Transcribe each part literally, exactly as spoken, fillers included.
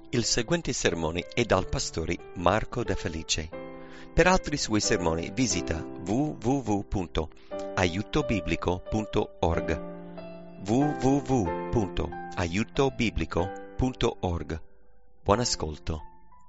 Il seguente sermone è dal pastore Marco De Felice. Per altri suoi sermoni visita w w w punto aiuto biblico punto org w w w punto aiuto biblico punto org. Buon ascolto.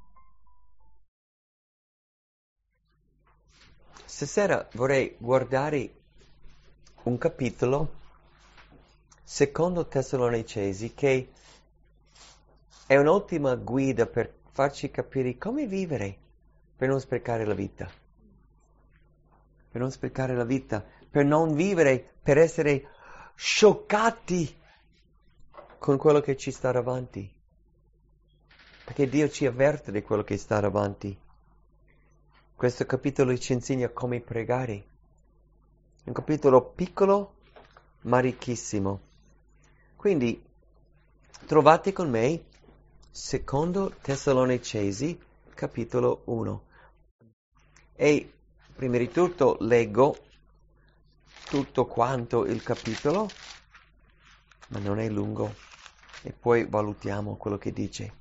Stasera vorrei guardare un capitolo, secondo Tessalonicesi, che è un'ottima guida per farci capire come vivere per non sprecare la vita. Per non sprecare la vita, per non vivere, per essere scioccati con quello che ci sta davanti. Perché Dio ci avverte di quello che sta davanti. Questo capitolo ci insegna come pregare. Un capitolo piccolo ma ricchissimo. Quindi trovate con me secondo Tessalonicesi capitolo uno. E prima di tutto leggo tutto quanto il capitolo, ma non è lungo, e poi valutiamo quello che dice.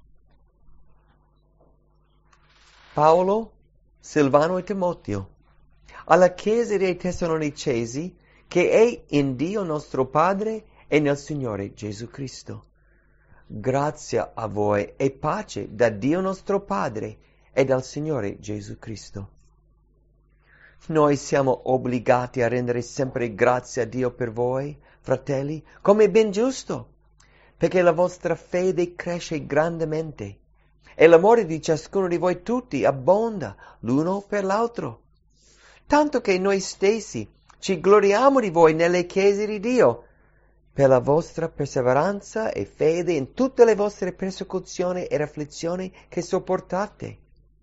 Paolo, Silvano e Timoteo, alla Chiesa dei Tessalonicesi, che è in Dio nostro Padre e nel Signore Gesù Cristo. Grazia a voi e pace da Dio nostro Padre e dal Signore Gesù Cristo. Noi siamo obbligati a rendere sempre grazie a Dio per voi, fratelli, come è ben giusto, perché la vostra fede cresce grandemente e l'amore di ciascuno di voi tutti abbonda l'uno per l'altro. Tanto che noi stessi ci gloriamo di voi nelle chiese di Dio, per la vostra perseveranza e fede in tutte le vostre persecuzioni e afflizioni che sopportate.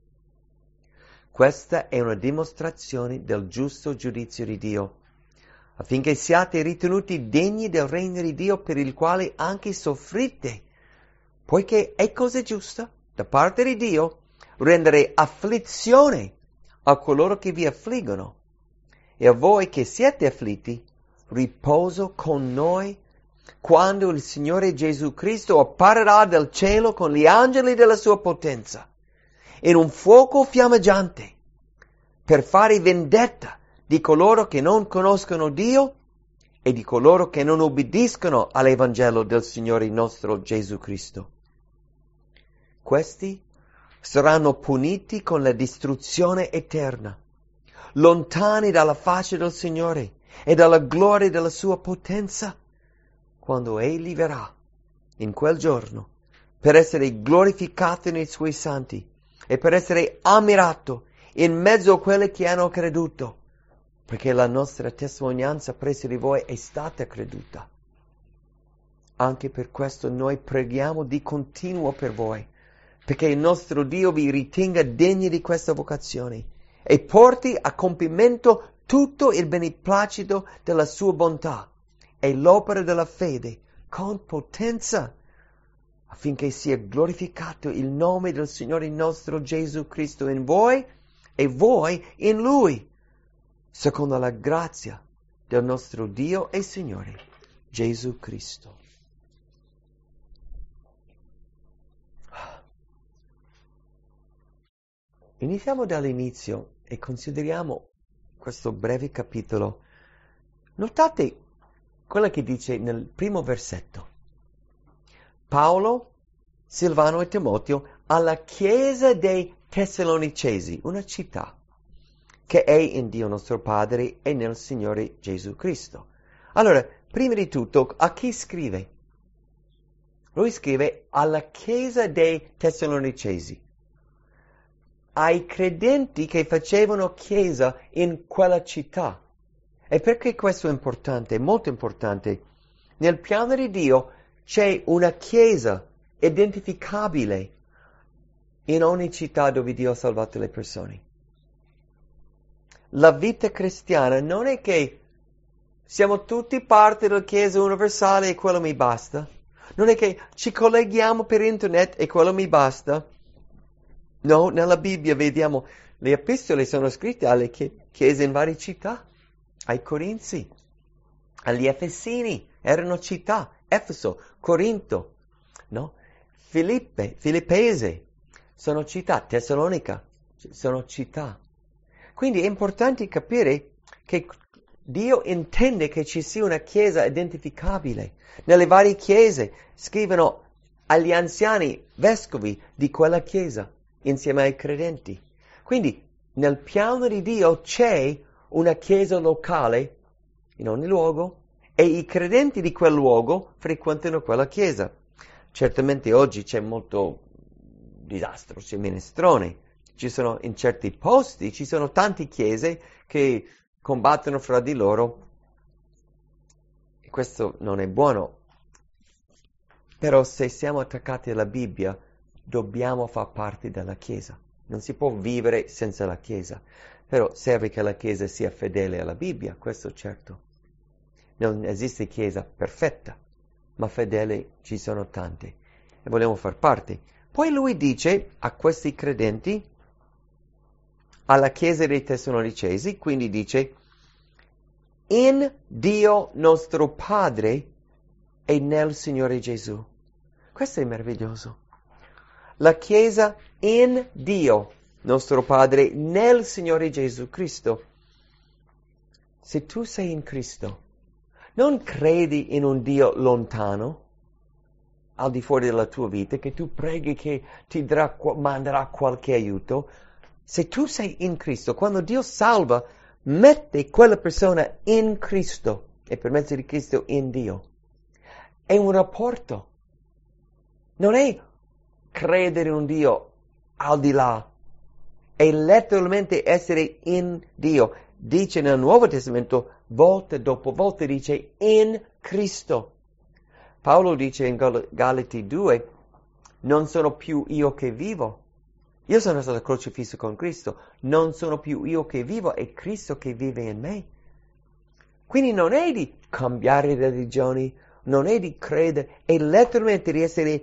Questa è una dimostrazione del giusto giudizio di Dio, affinché siate ritenuti degni del regno di Dio per il quale anche soffrite, poiché è cosa giusta da parte di Dio rendere afflizione a coloro che vi affliggono, e a voi che siete afflitti riposo con noi quando il Signore Gesù Cristo apparirà dal cielo con gli angeli della sua potenza, in un fuoco fiammeggiante, per fare vendetta di coloro che non conoscono Dio e di coloro che non obbediscono all'Evangelo del Signore nostro Gesù Cristo. Questi saranno puniti con la distruzione eterna, lontani dalla faccia del Signore e dalla gloria della sua potenza, quando Egli verrà in quel giorno per essere glorificato nei suoi santi e per essere ammirato in mezzo a quelli che hanno creduto, perché la nostra testimonianza presso di voi è stata creduta. Anche per questo noi preghiamo di continuo per voi, perché il nostro Dio vi ritenga degni di questa vocazione e porti a compimento tutto il beneplacito della sua bontà e l'opera della fede con potenza, affinché sia glorificato il nome del Signore nostro Gesù Cristo in voi e voi in Lui, secondo la grazia del nostro Dio e Signore Gesù Cristo. Iniziamo dall'inizio e consideriamo questo breve capitolo. Notate quello che dice nel primo versetto. Paolo, Silvano e Timoteo alla Chiesa dei Tessalonicesi, una città che è in Dio nostro Padre e nel Signore Gesù Cristo. Allora, prima di tutto, a chi scrive? Lui scrive alla Chiesa dei Tessalonicesi, ai credenti che facevano chiesa in quella città. E perché questo è importante? È molto importante. Nel piano di Dio c'è una chiesa identificabile in ogni città dove Dio ha salvato le persone. La vita cristiana non è che siamo tutti parte della Chiesa universale e quello mi basta. Non è che ci colleghiamo per internet e quello mi basta. No, nella Bibbia vediamo le epistole sono scritte alle chiese in varie città, ai Corinzi, agli Efesini, erano città, Efeso, Corinto, no? Filippe, Filippese, sono città, Tessalonica, sono città. Quindi è importante capire che Dio intende che ci sia una chiesa identificabile. Nelle varie chiese scrivono agli anziani vescovi di quella chiesa, insieme ai credenti. Quindi nel piano di Dio c'è una chiesa locale in ogni luogo e i credenti di quel luogo frequentano quella chiesa. Certamente oggi c'è molto disastro, c'è minestrone. Ci sono in certi posti, ci sono tante chiese che combattono fra di loro e questo non è buono. Però se siamo attaccati alla Bibbia dobbiamo far parte della Chiesa. Non si può vivere senza la Chiesa. Però serve che la Chiesa sia fedele alla Bibbia, questo certo. Non esiste Chiesa perfetta, ma fedele ci sono tante e vogliamo far parte. Poi lui dice a questi credenti, alla Chiesa dei Tessalonicesi, quindi dice, in Dio nostro Padre e nel Signore Gesù. Questo è meraviglioso. La Chiesa in Dio nostro Padre nel Signore Gesù Cristo. Se tu sei in Cristo, non credi in un Dio lontano, al di fuori della tua vita, che tu preghi che ti darà, manderà qualche aiuto. Se tu sei in Cristo, quando Dio salva, mette quella persona in Cristo e per mezzo di Cristo in Dio. È un rapporto. Non è credere in un Dio al di là. È letteralmente essere in Dio. Dice nel Nuovo Testamento, volta dopo volta, dice in Cristo. Paolo dice in Gal- Galati due, non sono più io che vivo. Io sono stato crocifisso con Cristo. Non sono più io che vivo, è Cristo che vive in me. Quindi non è di cambiare religioni, non è di credere, è letteralmente di essere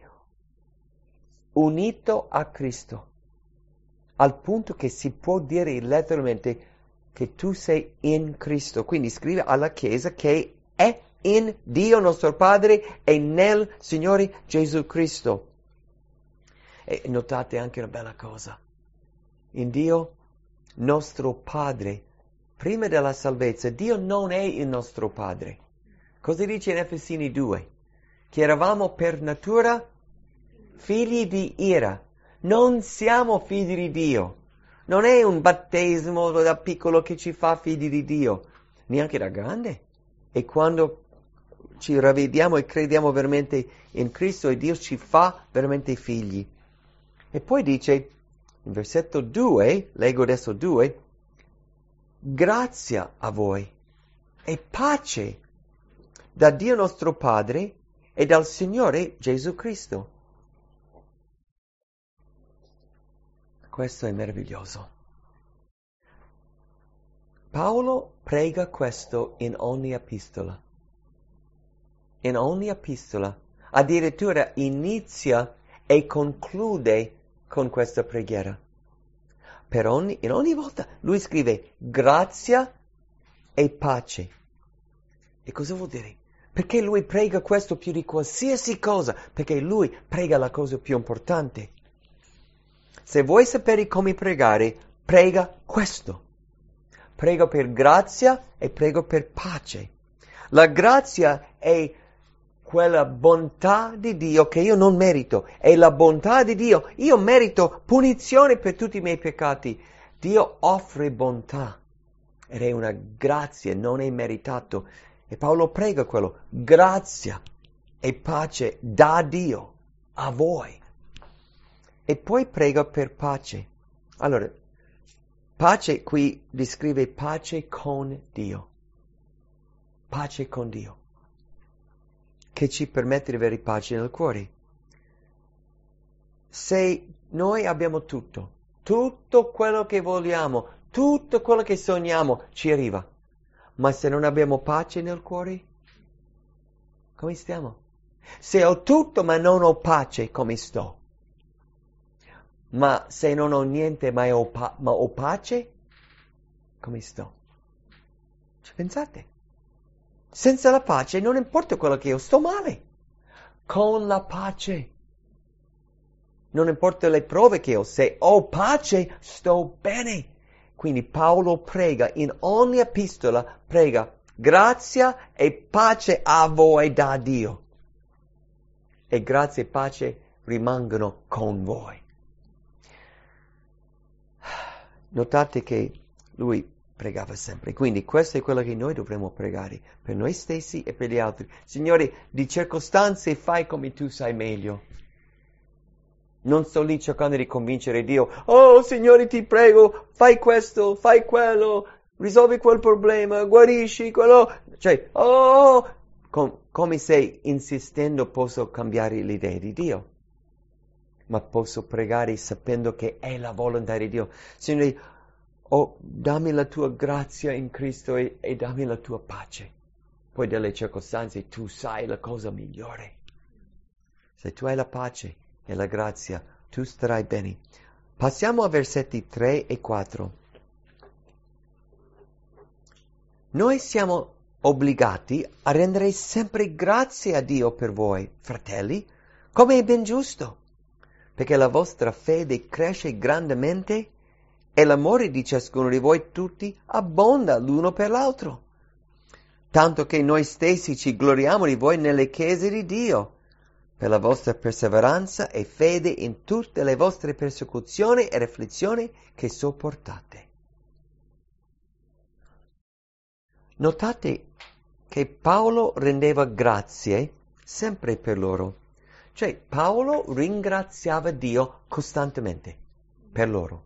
unito a Cristo. Al punto che si può dire letteralmente che tu sei in Cristo. Quindi scrive alla Chiesa che è in Dio nostro Padre e nel Signore Gesù Cristo. E notate anche una bella cosa. In Dio nostro Padre, prima della salvezza, Dio non è il nostro Padre. Cosa dice in Efesini due? Che eravamo per natura figli di ira. Non siamo figli di Dio. Non è un battesimo da piccolo che ci fa figli di Dio, neanche da grande. E quando ci ravvediamo e crediamo veramente in Cristo e Dio ci fa veramente figli. E poi dice, in versetto due, leggo adesso due, grazia a voi e pace da Dio nostro Padre e dal Signore Gesù Cristo. Questo è meraviglioso. Paolo prega questo in ogni epistola. In ogni epistola. Addirittura inizia e conclude con questa preghiera. Per ogni, in ogni volta lui scrive grazia e pace. E cosa vuol dire? Perché lui prega questo più di qualsiasi cosa? Perché lui prega la cosa più importante. Se vuoi sapere come pregare, prega questo. Prego per grazia e prego per pace. La grazia è quella bontà di Dio che io non merito. È la bontà di Dio. Io merito punizione per tutti i miei peccati. Dio offre bontà. Ed è una grazia, non è meritato. E Paolo prega quello. Grazia e pace da Dio a voi. E poi prega per pace. Allora, pace qui descrive pace con Dio. Pace con Dio. Che ci permette di avere pace nel cuore. Se noi abbiamo tutto, tutto quello che vogliamo, tutto quello che sogniamo, ci arriva. Ma se non abbiamo pace nel cuore, come stiamo? Se ho tutto ma non ho pace, come sto? Ma se non ho niente ma ho, pa- ma ho pace, come sto? Ci pensate? Senza la pace non importa quello che io sto male. Con la pace Non importa le prove che ho, se ho pace, sto bene. Quindi Paolo prega in ogni epistola, prega grazia e pace a voi da Dio. E grazia e pace rimangono con voi. Notate che lui pregava sempre. Quindi questo è quello che noi dovremmo pregare per noi stessi e per gli altri. Signore, di circostanze fai come tu sai meglio. Non sto lì cercando di convincere Dio. Oh, Signore, ti prego, fai questo, fai quello, risolvi quel problema, guarisci quello. Cioè, oh, com- come se insistendo posso cambiare l'idea di Dio. Ma posso pregare sapendo che è la volontà di Dio. Signore, oh, dammi la tua grazia in Cristo e, e dammi la tua pace. Poi delle circostanze tu sai la cosa migliore. Se tu hai la pace e la grazia, tu starai bene. Passiamo a versetti tre e quattro. Noi siamo obbligati a rendere sempre grazie a Dio per voi, fratelli, come è ben giusto, perché la vostra fede cresce grandemente e l'amore di ciascuno di voi tutti abbonda l'uno per l'altro, tanto che noi stessi ci gloriamo di voi nelle chiese di Dio, per la vostra perseveranza e fede in tutte le vostre persecuzioni e afflizioni che sopportate. Notate che Paolo rendeva grazie sempre per loro. Cioè Paolo ringraziava Dio costantemente per loro.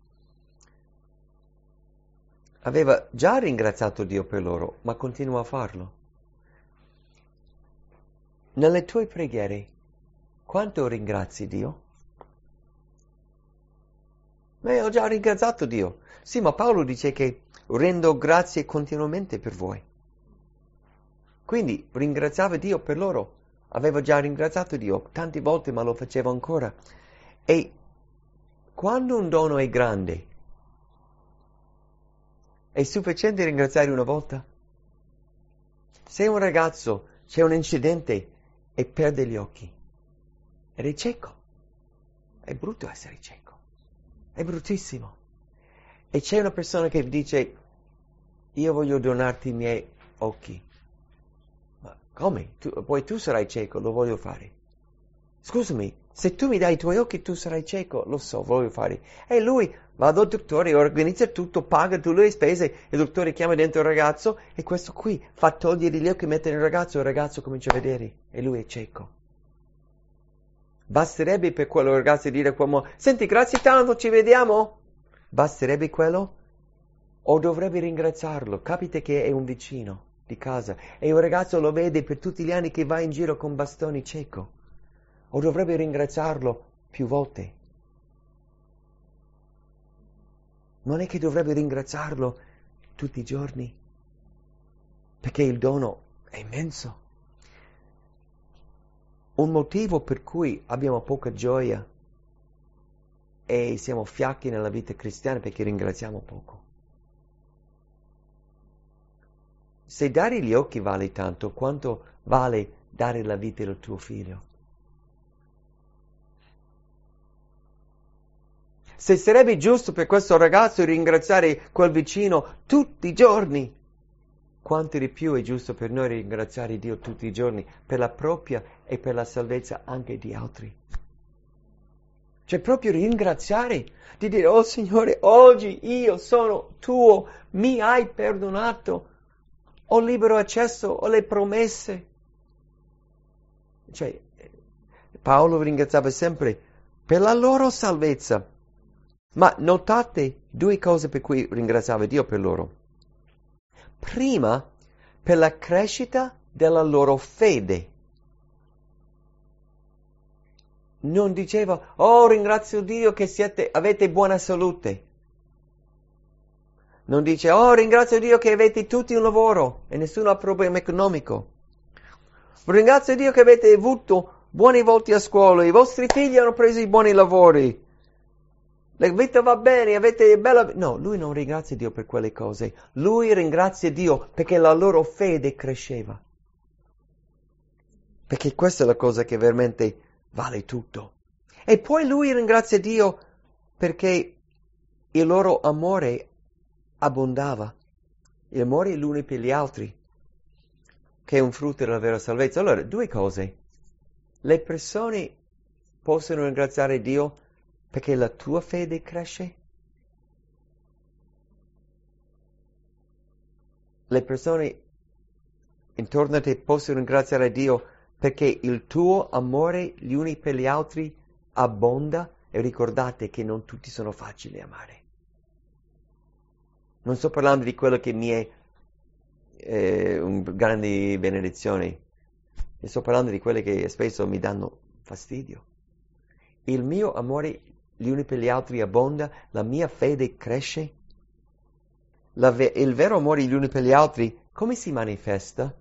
Aveva già ringraziato Dio per loro, ma continua a farlo. Nelle tue preghiere, quanto ringrazi Dio? Beh, ho già ringraziato Dio. Sì, ma Paolo dice che rendo grazie continuamente per voi. Quindi ringraziava Dio per loro. Aveva già ringraziato Dio tante volte, ma lo faceva ancora. E quando un dono è grande, è sufficiente ringraziare una volta? Se un ragazzo c'è un incidente e perde gli occhi ed è cieco, è brutto essere cieco, è bruttissimo. E c'è una persona che dice: io voglio donarti i miei occhi. Ma come? Tu, poi tu sarai cieco, lo voglio fare. Scusami, se tu mi dai i tuoi occhi tu sarai cieco, lo so, voglio fare. E lui va dal dottore, organizza tutto, paga tutte le spese, il dottore chiama dentro il ragazzo e questo qui fa togliere gli occhi, mette nel ragazzo e il ragazzo comincia a vedere e lui è cieco. Basterebbe per quello ragazzo dire a quell'uomo: senti, grazie tanto, ci vediamo? Basterebbe quello? O dovrebbe ringraziarlo? Capita che è un vicino di casa e il ragazzo lo vede per tutti gli anni che va in giro con bastoni cieco. O dovrebbe ringraziarlo più volte? Non è che dovrebbe ringraziarlo tutti i giorni? Perché il dono è immenso. Un motivo per cui abbiamo poca gioia e siamo fiacchi nella vita cristiana è perché ringraziamo poco. Se dare gli occhi vale tanto, quanto vale dare la vita al tuo figlio? Se sarebbe giusto per questo ragazzo ringraziare quel vicino tutti i giorni, quanto di più è giusto per noi ringraziare Dio tutti i giorni per la propria e per la salvezza anche di altri. Cioè proprio ringraziare, di dire: oh Signore, oggi io sono tuo, mi hai perdonato, ho libero accesso, ho le promesse. Cioè Paolo ringraziava sempre per la loro salvezza. Ma notate due cose per cui ringraziava Dio per loro. Prima, per la crescita della loro fede. Non diceva: oh, ringrazio Dio che siete, avete buona salute. Non dice: oh, ringrazio Dio che avete tutti un lavoro e nessuno ha problema economico. Ringrazio Dio che avete avuto buoni voti a scuola, i vostri figli hanno preso i buoni lavori. La vita va bene, avete bella... No, lui non ringrazia Dio per quelle cose. Lui ringrazia Dio perché la loro fede cresceva. Perché questa è la cosa che veramente vale tutto. E poi lui ringrazia Dio perché il loro amore abbondava, il amore gli uni per gli altri, che è un frutto della vera salvezza. Allora, due cose. Le persone possono ringraziare Dio perché la tua fede cresce. Le persone intorno a te possono ringraziare Dio perché il tuo amore gli uni per gli altri abbonda. E ricordate che non tutti sono facili a amare. Non sto parlando di quello che mi è eh, un grande benedizione. E sto parlando di quelle che spesso mi danno fastidio. Il mio amore gli uni per gli altri abbonda, la mia fede cresce. La ve- il vero amore gli uni per gli altri, come si manifesta?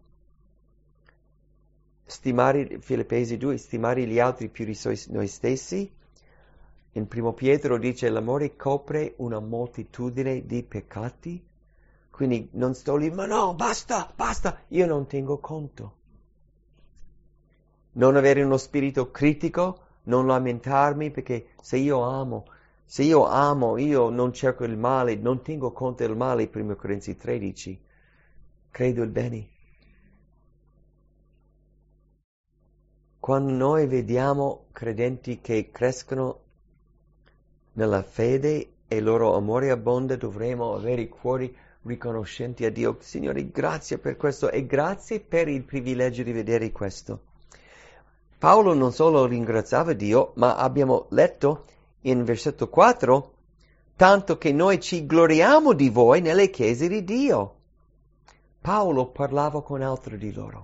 Stimare, Filippesi due, stimare gli altri più di noi stessi. In primo Pietro dice l'amore copre una moltitudine di peccati. Quindi non sto lì, ma no, basta, basta, io non tengo conto. Non avere uno spirito critico, non lamentarmi, perché se io amo, se io amo, io non cerco il male, non tengo conto del male, primo Corinzi tredici, credo il bene. Quando noi vediamo credenti che crescono nella fede e il loro amore abbonda, dovremo avere i cuori riconoscenti a Dio. Signore, grazie per questo e grazie per il privilegio di vedere questo. Paolo non solo ringraziava Dio, ma abbiamo letto in versetto quattro, tanto che noi ci gloriamo di voi nelle chiese di Dio. Paolo parlava con altri di loro,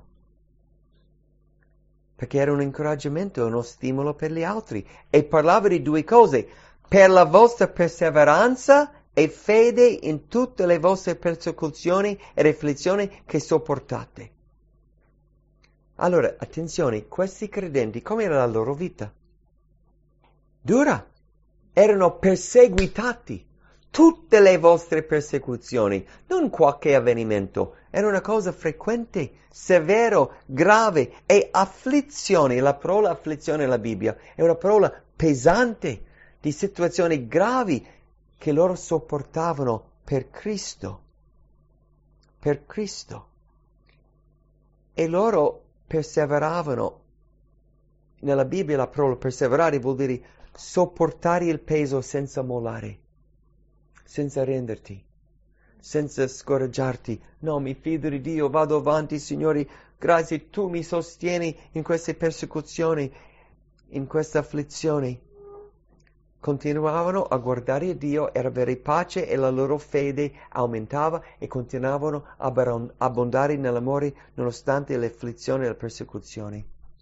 perché era un incoraggiamento e uno stimolo per gli altri, e parlava di due cose: per la vostra perseveranza e fede in tutte le vostre persecuzioni ed afflizioni che sopportate. Allora, attenzione, questi credenti, com'era la loro vita? Dura. Erano perseguitati. Tutte le vostre persecuzioni, non qualche avvenimento, era una cosa frequente, severo, grave, e afflizioni. La parola afflizione nella Bibbia è una parola pesante, di situazioni gravi che loro sopportavano per Cristo. Per Cristo. E loro perseveravano. Nella Bibbia la parola perseverare vuol dire sopportare il peso senza mollare, senza renderti, senza scoraggiarti. No, mi fido di Dio, vado avanti, Signore, grazie, tu mi sostieni in queste persecuzioni, in questa afflizione. Continuavano a guardare a Dio e avere pace, e la loro fede aumentava, e continuavano a abbondare nell'amore nonostante le afflizioni e le persecuzioni.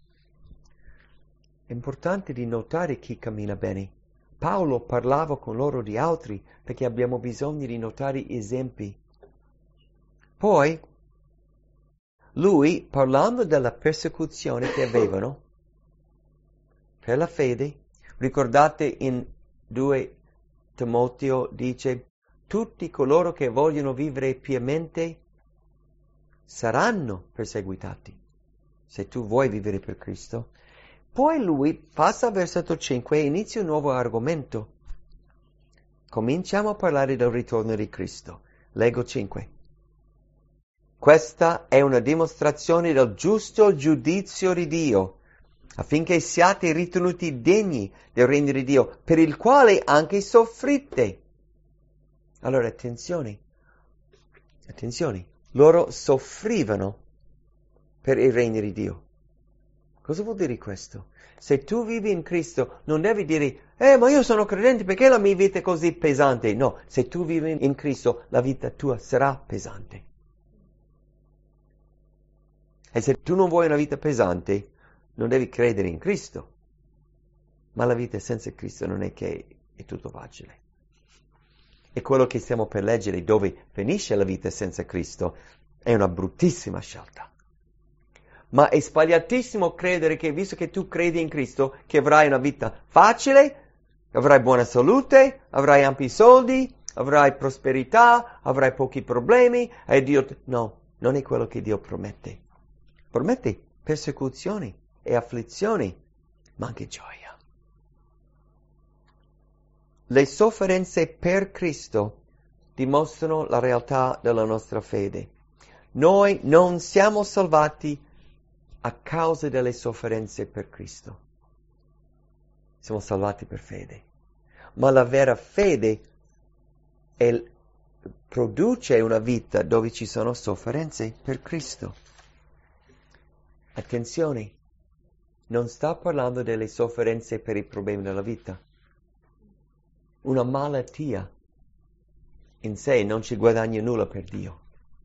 È importante di notare chi cammina bene. Paolo parlava con loro di altri perché abbiamo bisogno di notare esempi. Poi, lui, parlando della persecuzione che avevano per la fede, ricordate in due Timoteo dice: tutti coloro che vogliono vivere piamente saranno perseguitati, se tu vuoi vivere per Cristo. Poi lui passa al versetto cinque e inizia un nuovo argomento. Cominciamo a parlare del ritorno di Cristo. Leggo cinque. Questa è una dimostrazione del giusto giudizio di Dio, affinché siate ritenuti degni del regno di Dio, per il quale anche soffrite. Allora, attenzione, attenzione, loro soffrivano per il regno di Dio. Cosa vuol dire questo? Se tu vivi in Cristo, non devi dire, eh, ma io sono credente, perché la mia vita è così pesante? No, se tu vivi in Cristo, la vita tua sarà pesante. E se tu non vuoi una vita pesante, non devi credere in Cristo. Ma la vita senza Cristo non è che è tutto facile. E quello che stiamo per leggere, dove finisce la vita senza Cristo, è una bruttissima scelta. Ma è sbagliatissimo credere che, visto che tu credi in Cristo, che avrai una vita facile, avrai buona salute, avrai ampi soldi, avrai prosperità, avrai pochi problemi, e Dio... No, non è quello che Dio promette. Promette persecuzioni e afflizioni, ma anche gioia. Le sofferenze per Cristo dimostrano la realtà della nostra fede. Noi non siamo salvati a causa delle sofferenze per Cristo. Siamo salvati per fede. Ma la vera fede è, produce una vita dove ci sono sofferenze per Cristo. Attenzione, non sta parlando delle sofferenze per i problemi della vita. Una malattia in sé non ci guadagna nulla per Dio.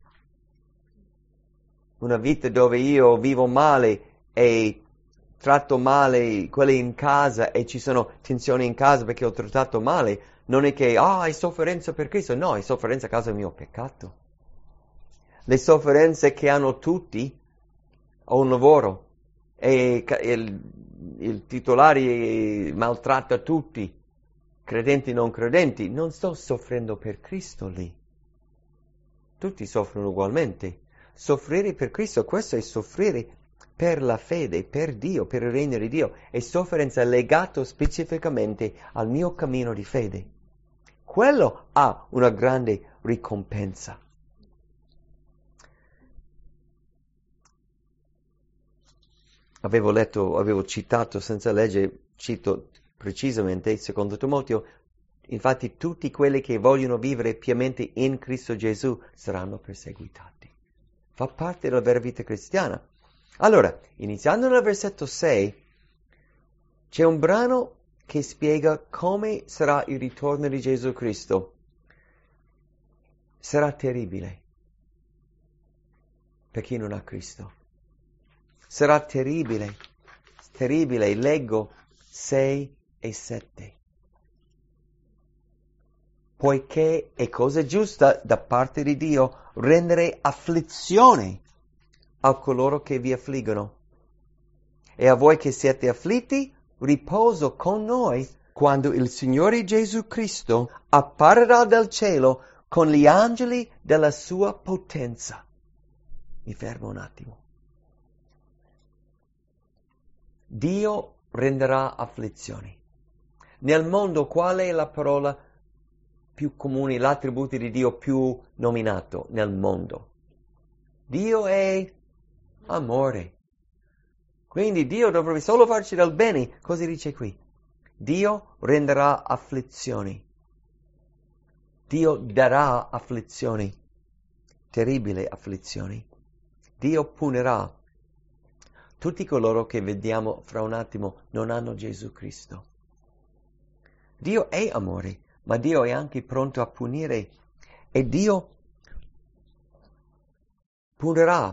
Una vita dove io vivo male e tratto male quelli in casa e ci sono tensioni in casa perché ho trattato male, non è che, ah, è sofferenza per Cristo. No, è sofferenza a causa del mio peccato. Le sofferenze che hanno tutti, ho un lavoro e il, il titolare maltratta tutti, credenti e non credenti, non sto soffrendo per Cristo lì. Tutti soffrono ugualmente. Soffrire per Cristo, questo è soffrire per la fede, per Dio, per il regno di Dio. È sofferenza legata specificamente al mio cammino di fede. Quello ha una grande ricompensa. Avevo letto, avevo citato senza leggere, cito precisamente, secondo Timoteo, infatti tutti quelli che vogliono vivere pienamente in Cristo Gesù saranno perseguitati. Fa parte della vera vita cristiana. Allora, iniziando nel versetto sei, c'è un brano che spiega come sarà il ritorno di Gesù Cristo. Sarà terribile per chi non ha Cristo. Sarà terribile, terribile. Leggo sei e sette. Poiché è cosa giusta da parte di Dio rendere afflizione a coloro che vi affliggono. E a voi che siete afflitti, riposo con noi quando il Signore Gesù Cristo apparirà dal cielo con gli angeli della sua potenza. Mi fermo un attimo. Dio renderà afflizioni. Nel mondo qual è la parola più comune, l'attributo di Dio più nominato nel mondo? Dio è amore. Quindi Dio dovrebbe solo farci del bene, così dice qui. Dio renderà afflizioni. Dio darà afflizioni, terribili afflizioni. Dio punirà tutti coloro che vediamo fra un attimo non hanno Gesù Cristo. Dio è amore, ma Dio è anche pronto a punire e Dio punirà.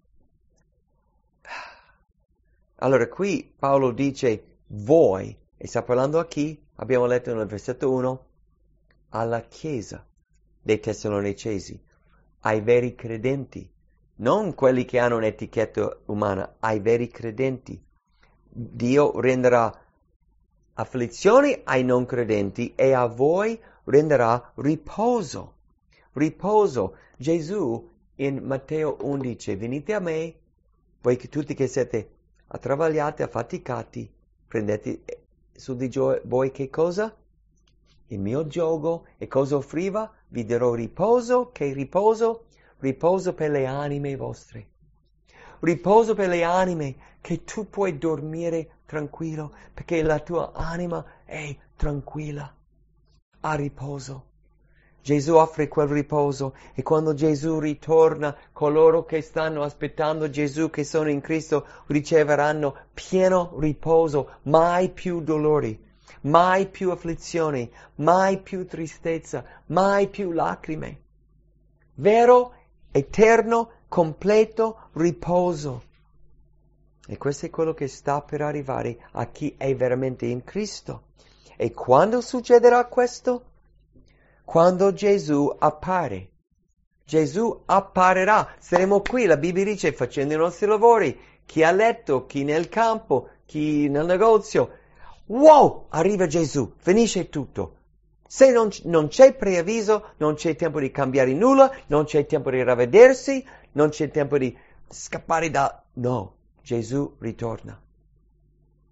Allora qui Paolo dice voi, e sta parlando a chi? Abbiamo letto nel versetto uno, alla Chiesa dei Tessalonicesi, ai veri credenti, non quelli che hanno un'etichetta umana, ai veri credenti. Dio renderà afflizioni ai non credenti e a voi renderà riposo. Riposo. Gesù in Matteo undici, venite a me, voi che tutti che siete attravagliati, affaticati, prendete su di voi che cosa? Il mio giogo. E cosa offriva? Vi darò riposo. Che riposo? Riposo per le anime vostre. Riposo per le anime, che tu puoi dormire tranquillo, perché la tua anima è tranquilla, ha riposo. Gesù offre quel riposo e quando Gesù ritorna, coloro che stanno aspettando Gesù, che sono in Cristo, riceveranno pieno riposo, mai più dolori, mai più afflizioni, mai più tristezza, mai più lacrime. Vero, eterno, completo riposo. E questo è quello che sta per arrivare a chi è veramente in Cristo. E quando succederà questo? Quando Gesù appare. Gesù apparirà. Saremo qui, la Bibbia dice, facendo i nostri lavori. Chi a letto, chi nel campo, chi nel negozio. Wow! Arriva Gesù, finisce tutto. Se non, non c'è preavviso, non c'è tempo di cambiare nulla, non c'è tempo di ravvedersi, non c'è tempo di scappare da... No, Gesù ritorna.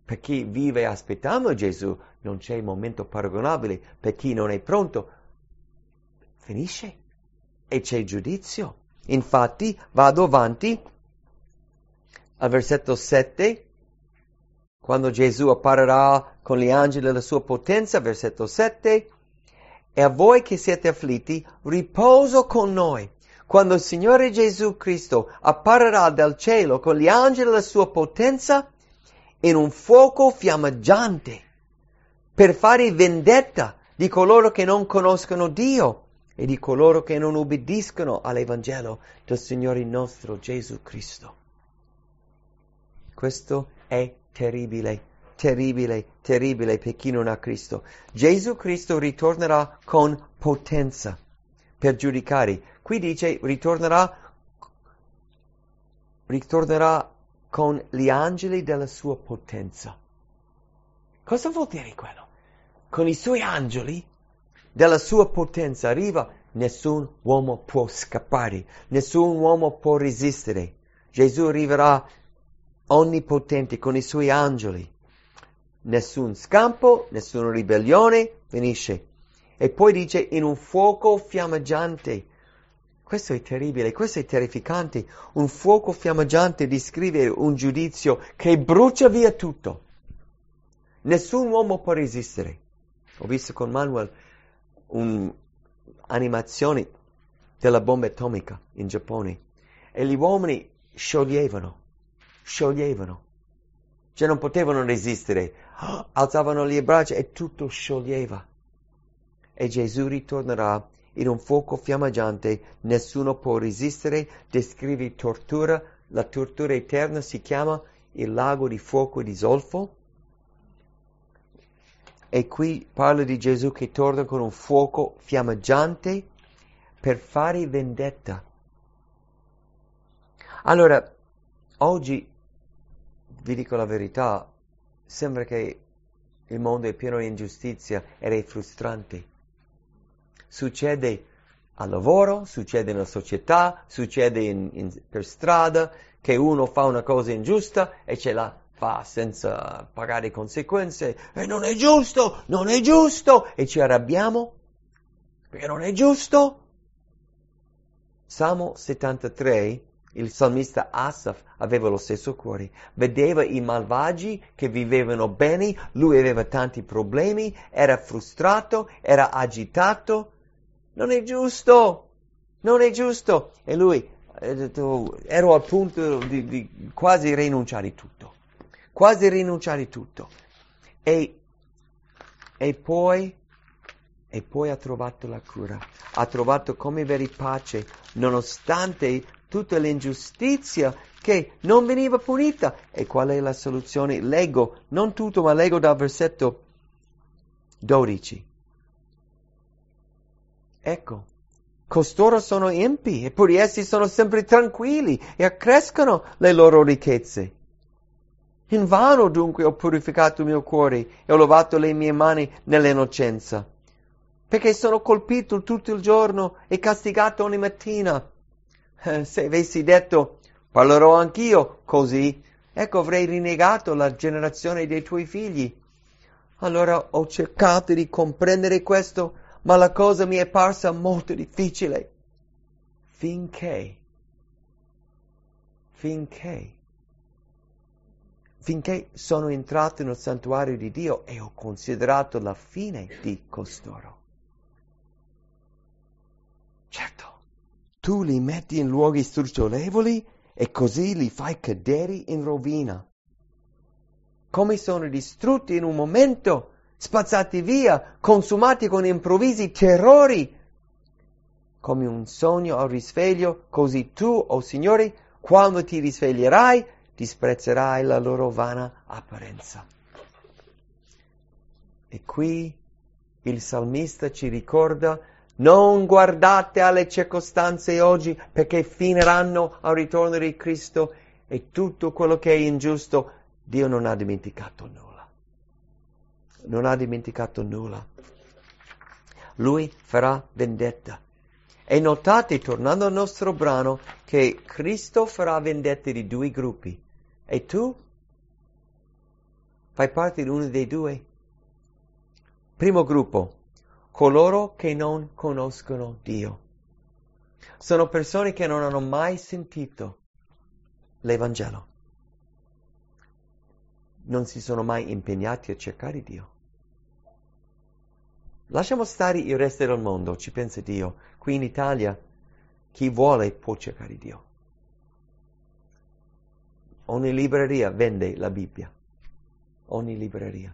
Per chi vive aspettando Gesù non c'è momento paragonabile, per chi non è pronto finisce e c'è giudizio. Infatti vado avanti al versetto sette, quando Gesù apparirà con gli angeli della sua potenza, versetto sette, e a voi che siete afflitti, riposo con noi. Quando il Signore Gesù Cristo apparirà dal cielo con gli angeli della sua potenza, in un fuoco fiammeggiante, per fare vendetta di coloro che non conoscono Dio e di coloro che non ubbidiscono all'Evangelo del Signore nostro Gesù Cristo. Questo è terribile, terribile, terribile per chi non ha Cristo. Gesù Cristo ritornerà con potenza per giudicare. Qui dice ritornerà, ritornerà con gli angeli della sua potenza. Cosa vuol dire quello? Con i suoi angeli della sua potenza arriva, nessun uomo può scappare, nessun uomo può resistere. Gesù arriverà onnipotente con i suoi angeli. Nessun scampo, nessuna ribellione, finisce. E poi dice in un fuoco fiammeggiante. Questo è terribile, questo è terrificante. Un fuoco fiammeggiante descrive un giudizio che brucia via tutto. Nessun uomo può resistere. Ho visto con Manuel un'animazione della bomba atomica in Giappone e gli uomini scioglievano, scioglievano. Cioè non potevano resistere, alzavano le braccia e tutto scioglieva. E Gesù ritornerà in un fuoco fiammeggiante, nessuno può resistere, descrive tortura, la tortura eterna si chiama il lago di fuoco di zolfo. E qui parla di Gesù che torna con un fuoco fiammeggiante per fare vendetta. Allora, oggi, vi dico la verità, sembra che il mondo è pieno di ingiustizia ed è frustrante. Succede al lavoro, succede nella società, succede in, in, per strada, che uno fa una cosa ingiusta e ce la fa senza pagare conseguenze. E non è giusto, non è giusto! E ci arrabbiamo perché non è giusto. Salmo settantatré, il salmista Asaf aveva lo stesso cuore. Vedeva i malvagi che vivevano bene, lui aveva tanti problemi, era frustrato, era agitato. Non è giusto, non è giusto. E lui ha detto, ero al punto di, di quasi rinunciare tutto, quasi rinunciare tutto. E, e poi, e poi ha trovato la cura, ha trovato come avere pace, nonostante tutta l'ingiustizia che non veniva punita. E qual è la soluzione? Leggo, non tutto, ma leggo dal versetto dodici. Ecco, costoro sono empi, eppure essi sono sempre tranquilli e accrescono le loro ricchezze. Invano dunque ho purificato il mio cuore e ho lavato le mie mani nell'innocenza, perché sono colpito tutto il giorno e castigato ogni mattina. Eh, se avessi detto, parlerò anch'io così, ecco avrei rinnegato la generazione dei tuoi figli. Allora ho cercato di comprendere questo, ma la cosa mi è parsa molto difficile, finché, finché, finché sono entrato nel santuario di Dio e ho considerato la fine di costoro. Certo, tu li metti in luoghi stucchevoli e così li fai cadere in rovina. Come sono distrutti in un momento, spazzati via, consumati con improvvisi terrori. Come un sogno al risveglio, così tu, o oh Signore, quando ti risveglierai, disprezzerai la loro vana apparenza. E qui il salmista ci ricorda, non guardate alle circostanze oggi, perché finiranno al ritorno di Cristo e tutto quello che è ingiusto, Dio non ha dimenticato nulla. Non ha dimenticato nulla. Lui farà vendetta. E notate, tornando al nostro brano, che Cristo farà vendetta di due gruppi. E tu? Fai parte di uno dei due? Primo gruppo, coloro che non conoscono Dio. Sono persone che non hanno mai sentito l'Evangelo. Non si sono mai impegnati a cercare Dio. Lasciamo stare il resto del mondo, ci pensa Dio. Qui in Italia chi vuole può cercare Dio. Ogni libreria vende la Bibbia. Ogni libreria.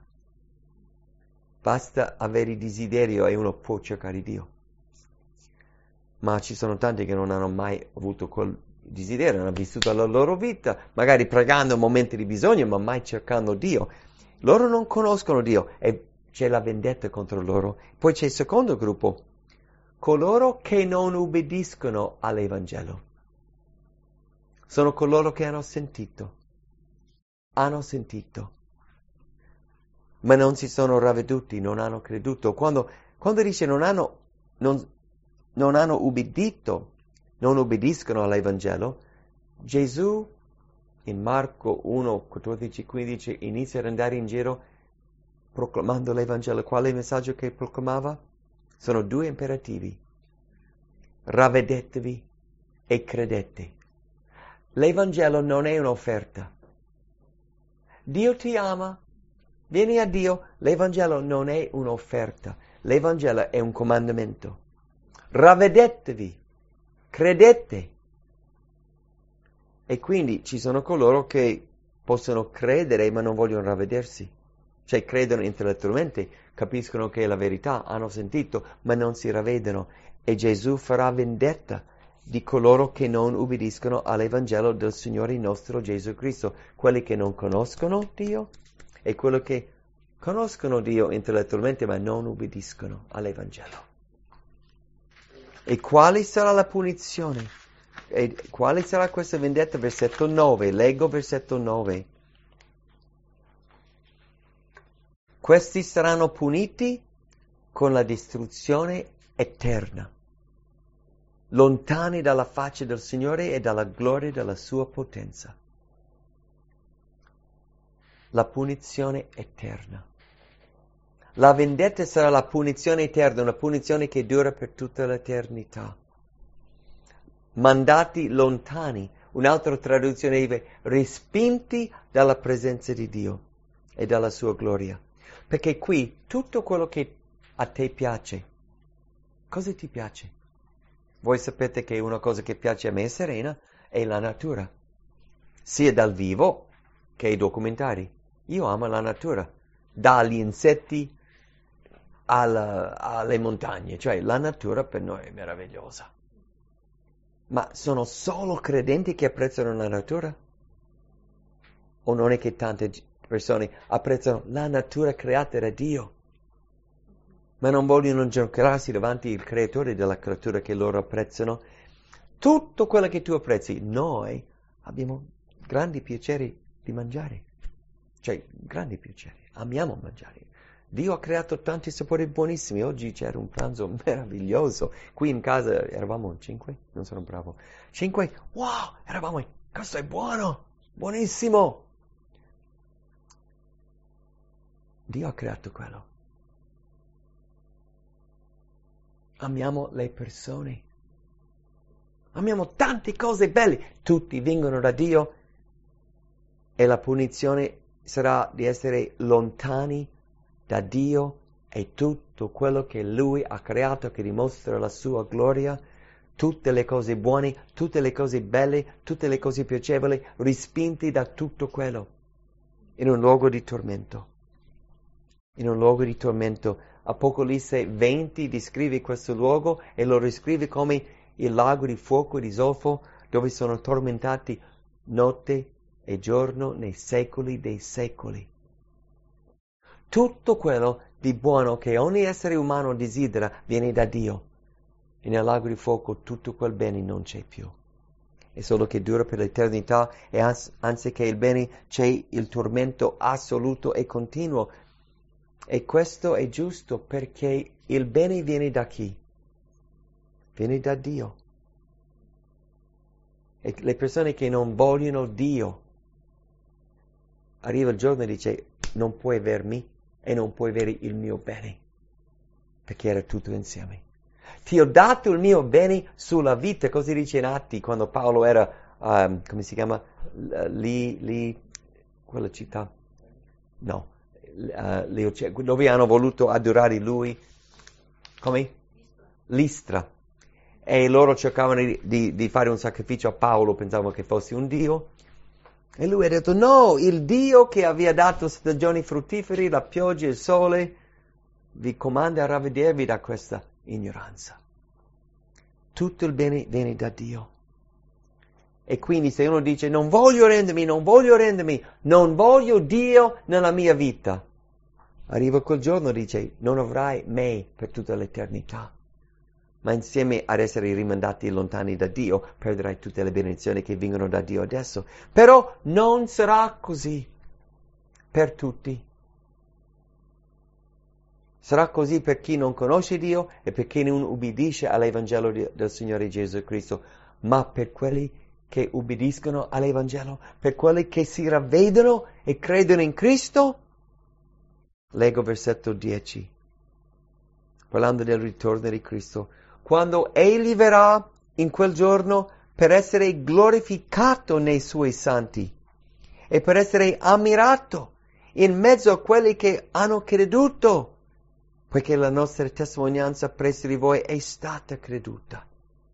Basta avere desiderio e uno può cercare Dio. Ma ci sono tanti che non hanno mai avuto quel desiderio, hanno vissuto la loro vita, magari pregando in momenti di bisogno, ma mai cercando Dio. Loro non conoscono Dio e c'è la vendetta contro loro. Poi c'è il secondo gruppo, coloro che non ubbidiscono all'Evangelo. Sono coloro che hanno sentito, hanno sentito, ma non si sono ravveduti, non hanno creduto. Quando, quando dice non hanno, non, non hanno ubbidito, non ubbidiscono all'Evangelo, Gesù in Marco uno, quattordici, quindici inizia ad andare in giro proclamando l'Evangelo. Qual è il messaggio che proclamava? Sono due imperativi. Ravvedetevi e credete. L'Evangelo non è un'offerta. Dio ti ama, vieni a Dio. L'Evangelo non è un'offerta. L'Evangelo è un comandamento. Ravvedetevi, credete. E quindi ci sono coloro che possono credere ma non vogliono ravvedersi. Cioè credono intellettualmente, capiscono che è la verità, hanno sentito, ma non si ravvedono. E Gesù farà vendetta di coloro che non ubbidiscono all'Evangelo del Signore nostro Gesù Cristo. Quelli che non conoscono Dio e quelli che conoscono Dio intellettualmente ma non ubbidiscono all'Evangelo. E quale sarà la punizione? E quale sarà questa vendetta? Versetto nove, leggo versetto nove. Questi saranno puniti con la distruzione eterna, lontani dalla faccia del Signore e dalla gloria della sua potenza. La punizione eterna. La vendetta sarà la punizione eterna, una punizione che dura per tutta l'eternità. Mandati lontani, un'altra traduzione dice respinti dalla presenza di Dio e dalla sua gloria. Perché qui tutto quello che a te piace, cosa ti piace? Voi sapete che una cosa che piace a me, Serena, è la natura, sia dal vivo che i documentari. Io amo la natura, dagli insetti alla, alle montagne, cioè la natura per noi è meravigliosa. Ma sono solo credenti che apprezzano la natura? O non è che tante persone apprezzano la natura creata da Dio, ma non vogliono giocarsi davanti al creatore della creatura che loro apprezzano? Tutto quello che tu apprezzi, noi abbiamo grandi piaceri di mangiare, cioè grandi piaceri, amiamo mangiare. Dio ha creato tanti sapori buonissimi. Oggi c'era un pranzo meraviglioso. Qui in casa eravamo in cinque, non sono bravo. Cinque, wow, eravamo in, questo è buono, buonissimo. Dio ha creato quello. Amiamo le persone. Amiamo tante cose belle. Tutti vengono da Dio e la punizione sarà di essere lontani da Dio e tutto quello che Lui ha creato che dimostra la sua gloria, tutte le cose buone, tutte le cose belle, tutte le cose piacevoli, respinti da tutto quello, in un luogo di tormento. In un luogo di tormento. Apocalisse venti descrive questo luogo e lo descrive come il lago di fuoco di zolfo, dove sono tormentati notte e giorno nei secoli dei secoli. Tutto quello di buono che ogni essere umano desidera viene da Dio. E nel lago di fuoco tutto quel bene non c'è più. È solo che dura per l'eternità e ans- anziché il bene c'è il tormento assoluto e continuo. E questo è giusto perché il bene viene da chi? Viene da Dio. E le persone che non vogliono Dio, arriva il giorno e dice, non puoi avermi e non puoi avere il mio bene, perché era tutto insieme. Ti ho dato il mio bene sulla vita, così dice in Atti, quando Paolo era, um, come si chiama, lì, lì, quella città, no, uh, lì, dove hanno voluto adorare lui, come? Listra. E loro cercavano di, di, di fare un sacrificio a Paolo, pensavano che fosse un dio. E lui ha detto, no, il Dio che aveva dato stagioni fruttifere, la pioggia e il sole, vi comanda a ravvedervi da questa ignoranza. Tutto il bene viene da Dio. E quindi se uno dice, non voglio rendermi, non voglio rendermi, non voglio Dio nella mia vita, arriva quel giorno e dice, non avrai me per tutta l'eternità. Ma insieme ad essere rimandati lontani da Dio, perderai tutte le benedizioni che vengono da Dio adesso. Però non sarà così per tutti. Sarà così per chi non conosce Dio e per chi non ubbidisce all'Evangelo di, del Signore Gesù Cristo. Ma per quelli che ubbidiscono all'Evangelo, per quelli che si ravvedono e credono in Cristo, leggo versetto dieci, parlando del ritorno di Cristo. Quando Egli verrà in quel giorno per essere glorificato nei Suoi santi e per essere ammirato in mezzo a quelli che hanno creduto, poiché la nostra testimonianza presso di voi è stata creduta.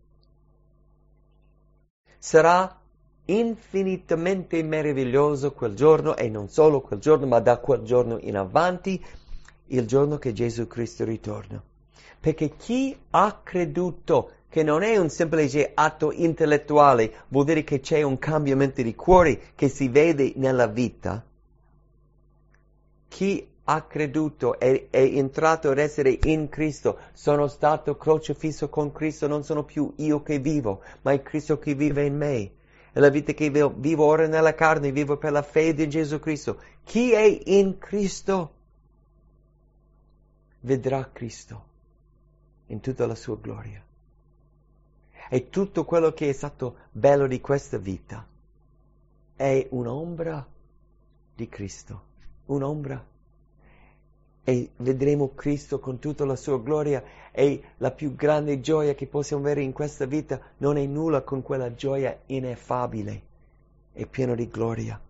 Sarà infinitamente meraviglioso quel giorno, e non solo quel giorno, ma da quel giorno in avanti, il giorno che Gesù Cristo ritorna. Perché chi ha creduto, che non è un semplice atto intellettuale, vuol dire che c'è un cambiamento di cuore che si vede nella vita. Chi ha creduto e è entrato ad essere in Cristo, sono stato crocifisso con Cristo, non sono più io che vivo, ma è Cristo che vive in me. E la vita che vivo ora nella carne, vivo per la fede in Gesù Cristo. Chi è in Cristo vedrà Cristo in tutta la sua gloria. E tutto quello che è stato bello di questa vita è un'ombra di Cristo, un'ombra. E vedremo Cristo con tutta la sua gloria, e la più grande gioia che possiamo avere in questa vita non è nulla con quella gioia ineffabile e piena di gloria.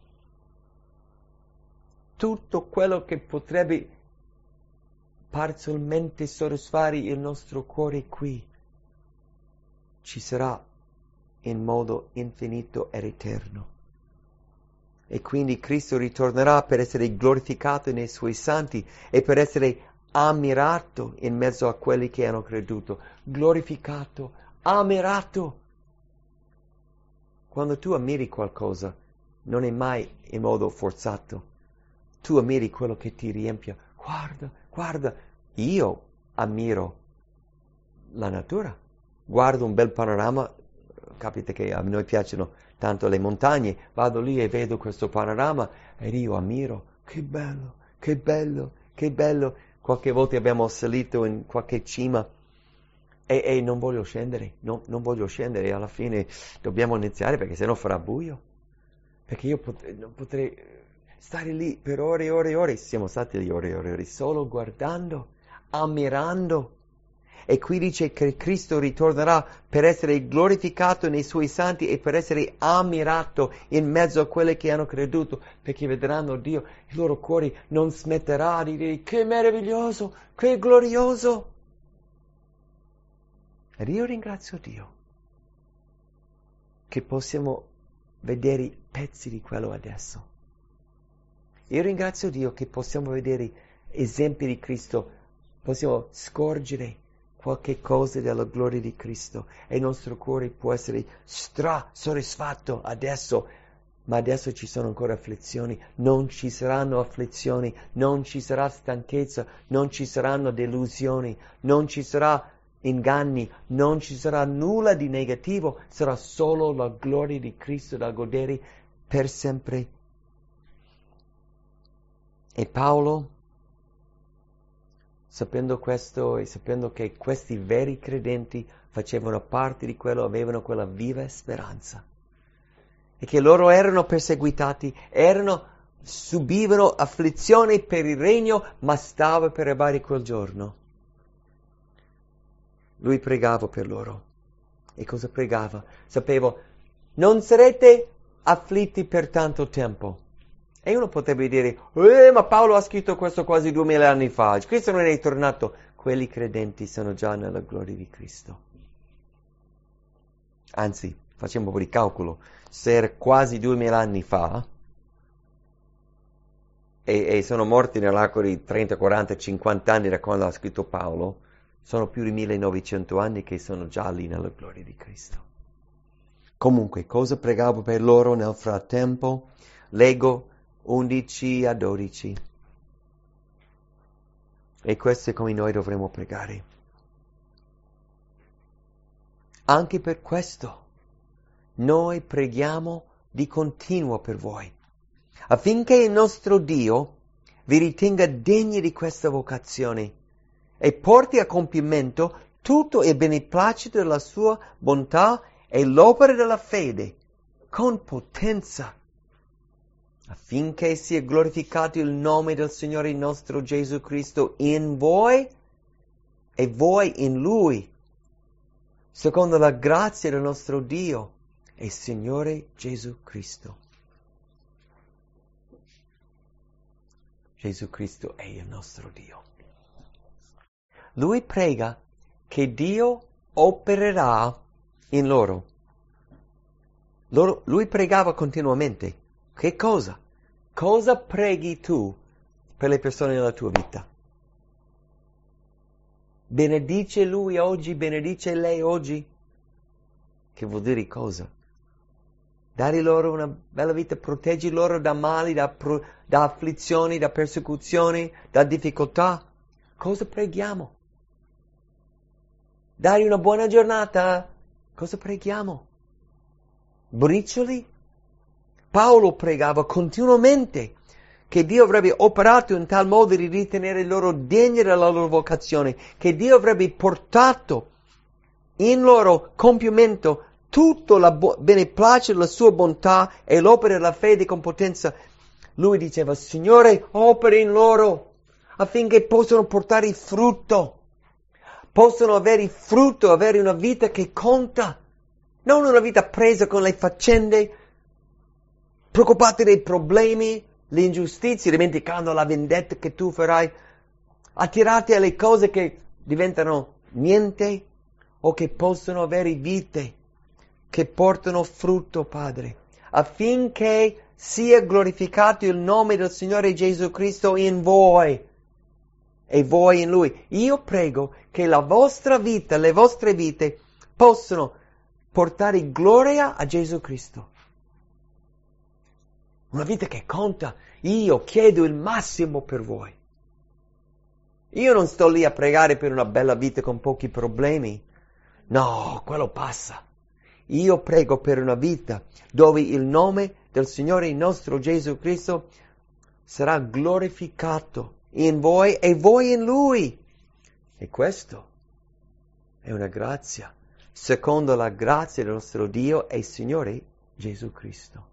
Tutto quello che potrebbe parzialmente soddisfare il nostro cuore qui ci sarà in modo infinito ed eterno. E quindi Cristo ritornerà per essere glorificato nei Suoi santi e per essere ammirato in mezzo a quelli che hanno creduto. Glorificato, ammirato. Quando tu ammiri qualcosa, non è mai in modo forzato. Tu ammiri quello che ti riempie. Guarda, guarda, io ammiro la natura. Guardo un bel panorama, capita che a noi piacciono tanto le montagne, vado lì e vedo questo panorama ed io ammiro, che bello, che bello, che bello. Qualche volta abbiamo salito in qualche cima e, e non voglio scendere, no, non voglio scendere, alla fine dobbiamo iniziare perché sennò farà buio. Perché io potrei, non potrei stare lì per ore e ore e ore, siamo stati lì ore e ore e ore, solo guardando, ammirando. E qui dice che Cristo ritornerà per essere glorificato nei Suoi santi e per essere ammirato in mezzo a quelli che hanno creduto, perché vedranno Dio, il loro cuore non smetterà di dire che meraviglioso, che glorioso. Ed io ringrazio Dio che possiamo vedere pezzi di quello adesso. Io ringrazio Dio che possiamo vedere esempi di Cristo, possiamo scorgere qualche cosa della gloria di Cristo e il nostro cuore può essere stra soddisfatto adesso, ma adesso ci sono ancora afflizioni, non ci saranno afflizioni, non ci sarà stanchezza, non ci saranno delusioni, non ci sarà inganni, non ci sarà nulla di negativo, sarà solo la gloria di Cristo da godere per sempre. E Paolo, sapendo questo e sapendo che questi veri credenti facevano parte di quello, avevano quella viva speranza, e che loro erano perseguitati, erano subivano afflizioni per il regno, ma stava per arrivare quel giorno. Lui pregava per loro. E cosa pregava? Sapevo, non sarete afflitti per tanto tempo. E uno potrebbe dire, eh, ma Paolo ha scritto questo quasi duemila anni fa, Cristo non è tornato. Quelli credenti sono già nella gloria di Cristo. Anzi, facciamo un po' di calcolo, se era quasi duemila anni fa, e, e sono morti nell'arco di trenta, quaranta, cinquanta anni da quando ha scritto Paolo, sono più di millenovecento anni che sono già lì nella gloria di Cristo. Comunque, cosa pregavo per loro nel frattempo? Leggo undici a dodici. E questo è come noi dovremo pregare. Anche per questo, noi preghiamo di continuo per voi, affinché il nostro Dio vi ritenga degni di questa vocazione e porti a compimento tutto il beneplacito della sua bontà e l'opera della fede con potenza, affinché sia glorificato il nome del Signore nostro Gesù Cristo in voi e voi in Lui, secondo la grazia del nostro Dio e Signore Gesù Cristo. Gesù Cristo è il nostro Dio. Lui prega che Dio opererà in loro. loro. Lui pregava continuamente. Che cosa? Cosa preghi tu per le persone nella tua vita? Benedice Lui oggi, benedice lei oggi. Che vuol dire cosa? Dare loro una bella vita, proteggi loro da mali, da, pro, da afflizioni, da persecuzioni, da difficoltà. Cosa preghiamo? Dare una buona giornata? Cosa preghiamo? Bricioli? Paolo pregava continuamente che Dio avrebbe operato in tal modo di ritenere loro degni della loro vocazione, che Dio avrebbe portato in loro compimento tutto il bo- beneplacito, la sua bontà e l'opera della fede con potenza. Lui diceva, Signore, opera in loro affinché possano portare il frutto, possano avere il frutto, avere una vita che conta, non una vita presa con le faccende, preoccupati dei problemi, le ingiustizie, dimenticando la vendetta che tu farai, attirati alle cose che diventano niente o che possono avere vite, che portano frutto, Padre, affinché sia glorificato il nome del Signore Gesù Cristo in voi e voi in Lui. Io prego che la vostra vita, le vostre vite possano portare gloria a Gesù Cristo. Una vita che conta. Io chiedo il massimo per voi. Io non sto lì a pregare per una bella vita con pochi problemi. No, quello passa. Io prego per una vita dove il nome del Signore nostro Gesù Cristo sarà glorificato in voi e voi in Lui. E questo è una grazia, secondo la grazia del nostro Dio e Signore Gesù Cristo.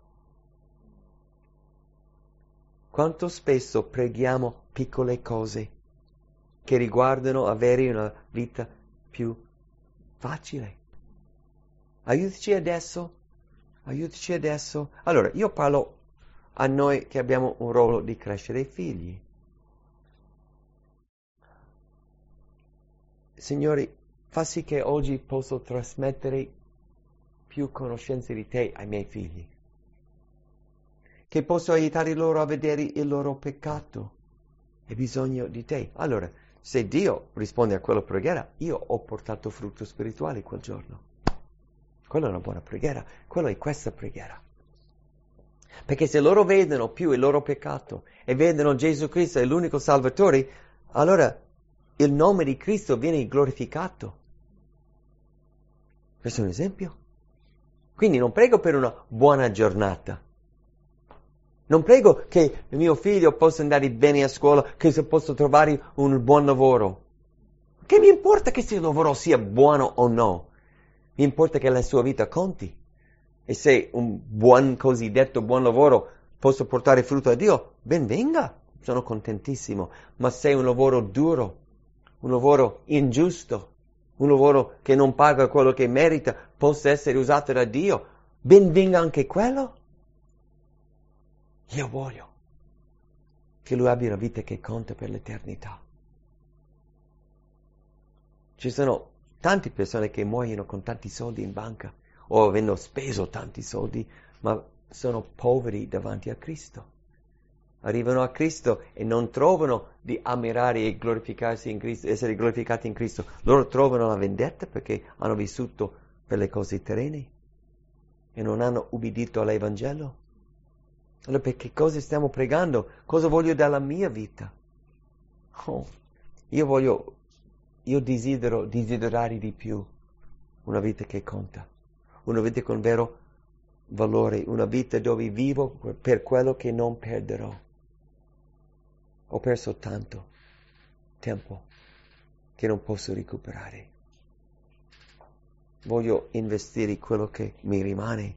Quanto spesso preghiamo piccole cose che riguardano avere una vita più facile. Aiutaci adesso, aiutaci adesso. Allora, io parlo a noi che abbiamo un ruolo di crescere i figli. Signore, fa sì che oggi posso trasmettere più conoscenze di Te ai miei figli. Che posso aiutare loro a vedere il loro peccato e bisogno di Te. Allora, se Dio risponde a quella preghiera, io ho portato frutto spirituale quel giorno. Quella è una buona preghiera, quella è questa preghiera. Perché se loro vedono più il loro peccato e vedono Gesù Cristo è l'unico Salvatore, allora il nome di Cristo viene glorificato. Questo è un esempio. Quindi non prego per una buona giornata. Non prego che mio figlio possa andare bene a scuola, che se posso trovare un buon lavoro. Che mi importa che se il lavoro sia buono o no? Mi importa che la sua vita conti. E se un buon cosiddetto buon lavoro posso portare frutto a Dio, ben venga, sono contentissimo. Ma se è un lavoro duro, un lavoro ingiusto, un lavoro che non paga quello che merita, possa essere usato da Dio, ben venga anche quello. Io voglio che lui abbia una vita che conta per l'eternità. Ci sono tante persone che muoiono con tanti soldi in banca o avendo speso tanti soldi, ma sono poveri davanti a Cristo. Arrivano a Cristo e non trovano di ammirare e glorificarsi in Cristo, essere glorificati in Cristo. Loro trovano la vendetta perché hanno vissuto per le cose terrene e non hanno ubbidito all'Evangelo. Allora perché cosa stiamo pregando? Cosa voglio dalla mia vita? Oh, io voglio, io desidero desiderare di più una vita che conta, una vita con vero valore, una vita dove vivo per quello che non perderò. Ho perso tanto tempo che non posso recuperare. Voglio investire quello che mi rimane.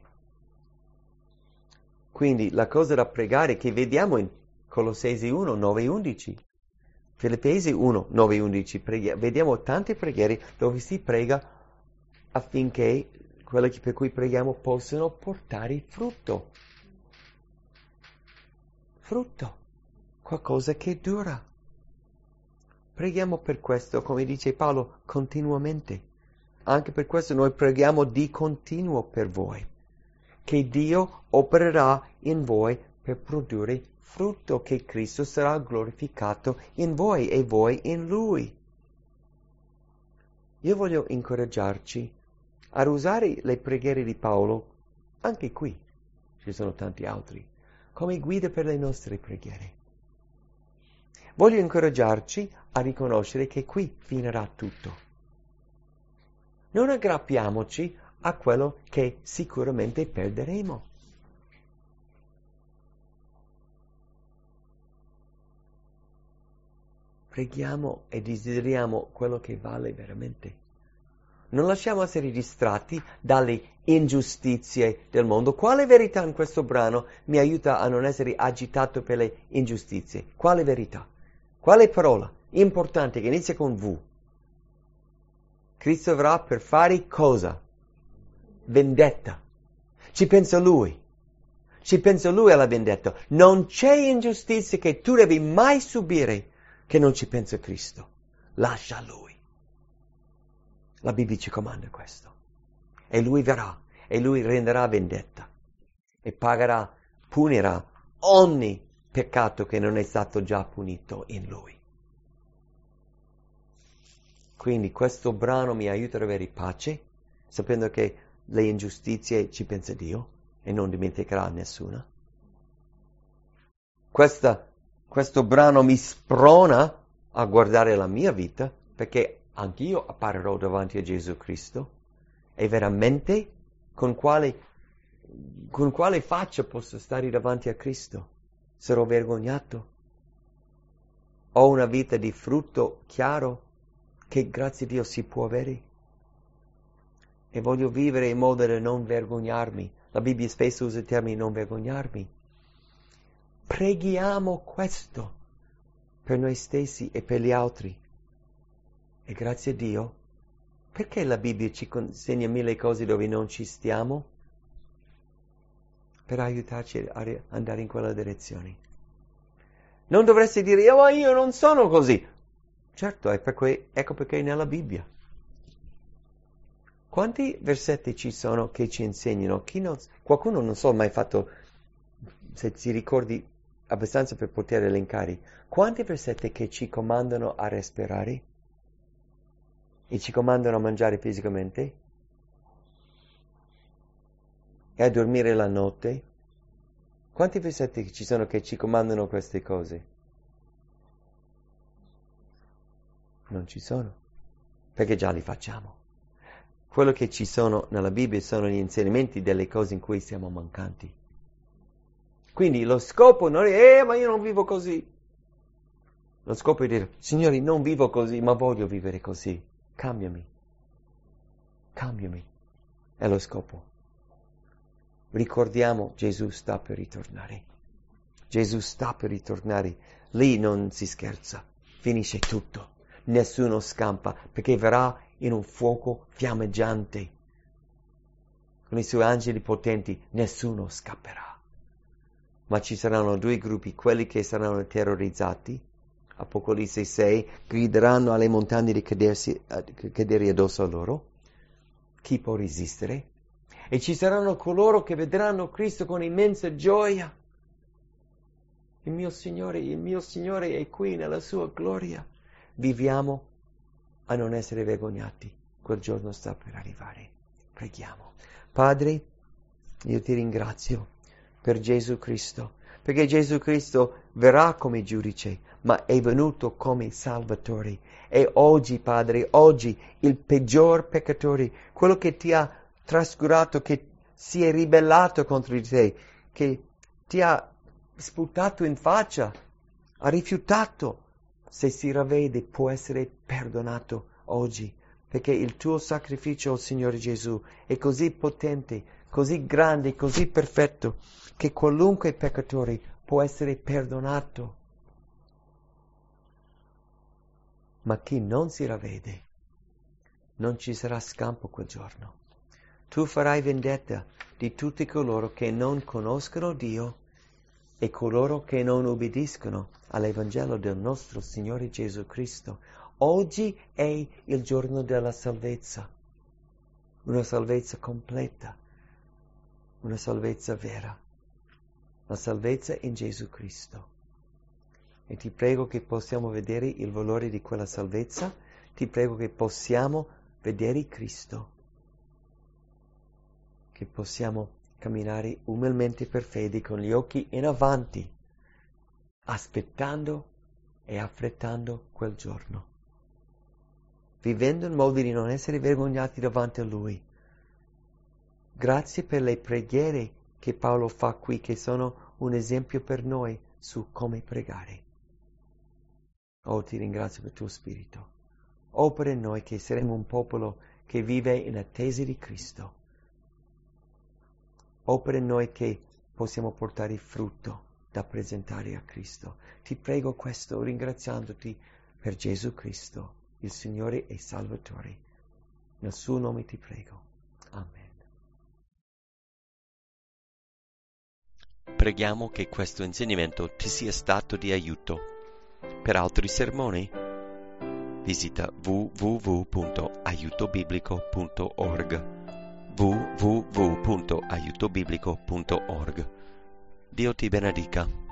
Quindi la cosa da pregare che vediamo in Colossesi uno, nove e undici, Filippesi uno, nove e undici, preghi- vediamo tante preghiere dove si prega affinché quelle per cui preghiamo possano portare frutto. Frutto. Qualcosa che dura. Preghiamo per questo, come dice Paolo, continuamente. Anche per questo noi preghiamo di continuo per voi, che Dio opererà in voi per produrre frutto, che Cristo sarà glorificato in voi e voi in Lui. Io voglio incoraggiarci ad usare le preghiere di Paolo, anche qui, ci sono tanti altri, come guida per le nostre preghiere. Voglio incoraggiarci a riconoscere che qui finirà tutto. Non aggrappiamoci a quello che sicuramente perderemo. Preghiamo e desideriamo quello che vale veramente. Non lasciamo essere distratti dalle ingiustizie del mondo. Quale verità in questo brano mi aiuta a non essere agitato per le ingiustizie? Quale verità? Quale parola importante che inizia con V? Cristo verrà per fare cosa? Vendetta. Ci pensa Lui. Ci pensa Lui alla vendetta. Non c'è ingiustizia che tu devi mai subire che non ci pensa Cristo. Lascia Lui. La Bibbia ci comanda questo. E Lui verrà. E Lui renderà vendetta. E pagherà, punirà ogni peccato che non è stato già punito in Lui. Quindi questo brano mi aiuta ad avere pace, sapendo che le ingiustizie ci pensa Dio e non dimenticherà nessuna. Questa, questo brano mi sprona a guardare la mia vita, perché anch'io apparirò davanti a Gesù Cristo, e veramente con quale, con quale faccia posso stare davanti a Cristo? Sarò vergognato? Ho una vita di frutto chiaro che grazie a Dio si può avere? E voglio vivere in modo da non vergognarmi. La Bibbia spesso usa il termine non vergognarmi. Preghiamo questo per noi stessi e per gli altri. E grazie a Dio, perché la Bibbia ci consegna mille cose dove non ci stiamo? Per aiutarci a andare in quella direzione. Non dovresti dire, oh, ma io non sono così. Certo, è perché, ecco perché è nella Bibbia. Quanti versetti ci sono che ci insegnano? Chi non, qualcuno non so mai fatto, se si ricordi abbastanza per poter elencare, quanti versetti che ci comandano a respirare? E ci comandano a mangiare fisicamente? E a dormire la notte? Quanti versetti ci sono che ci comandano queste cose? Non ci sono, perché già li facciamo. Quello che ci sono nella Bibbia sono gli insegnamenti delle cose in cui siamo mancanti. Quindi lo scopo non è, eh, ma io non vivo così. Lo scopo è dire, Signore, non vivo così, ma voglio vivere così. Cambiami. Cambiami. È lo scopo. Ricordiamo, Gesù sta per ritornare. Gesù sta per ritornare. Lì non si scherza. Finisce tutto. Nessuno scampa, perché verrà in un fuoco fiammeggiante. Con i suoi angeli potenti, nessuno scapperà. Ma ci saranno due gruppi, quelli che saranno terrorizzati, Apocalisse sei, grideranno alle montagne di cadersi, cadere addosso a loro. Chi può resistere? E ci saranno coloro che vedranno Cristo con immensa gioia. Il mio Signore, il mio Signore è qui nella sua gloria. Viviamo a non essere vergognati. Quel giorno sta per arrivare. Preghiamo. Padre, io ti ringrazio per Gesù Cristo, perché Gesù Cristo verrà come giudice, ma è venuto come Salvatore. E oggi, Padre, oggi il peggior peccatore, quello che ti ha trascurato, che si è ribellato contro di te, che ti ha sputato in faccia, ha rifiutato, se si ravvede può essere perdonato oggi, perché il tuo sacrificio, oh Signore Gesù, è così potente, così grande, così perfetto, che qualunque peccatore può essere perdonato. Ma chi non si ravvede, non ci sarà scampo quel giorno. Tu farai vendetta di tutti coloro che non conoscono Dio e coloro che non obbediscono all'Evangelo del nostro Signore Gesù Cristo. Oggi è il giorno della salvezza, una salvezza completa, una salvezza vera, la salvezza in Gesù Cristo. E ti prego che possiamo vedere il valore di quella salvezza, ti prego che possiamo vedere Cristo, che possiamo camminare umilmente per fede con gli occhi in avanti, aspettando e affrettando quel giorno, vivendo in modo di non essere vergognati davanti a Lui. Grazie per le preghiere che Paolo fa qui, che sono un esempio per noi su come pregare. Oh, ti ringrazio per il tuo Spirito. Opera in noi che saremo un popolo che vive in attesa di Cristo. Opera in noi che possiamo portare frutto da presentare a Cristo. Ti prego questo ringraziandoti per Gesù Cristo, il Signore e Salvatore. Nel suo nome ti prego. Amen. Preghiamo che questo insegnamento ti sia stato di aiuto. Per altri sermoni, visita w w w punto aiuto biblico punto org. w w w punto aiuto biblico punto org. Dio ti benedica.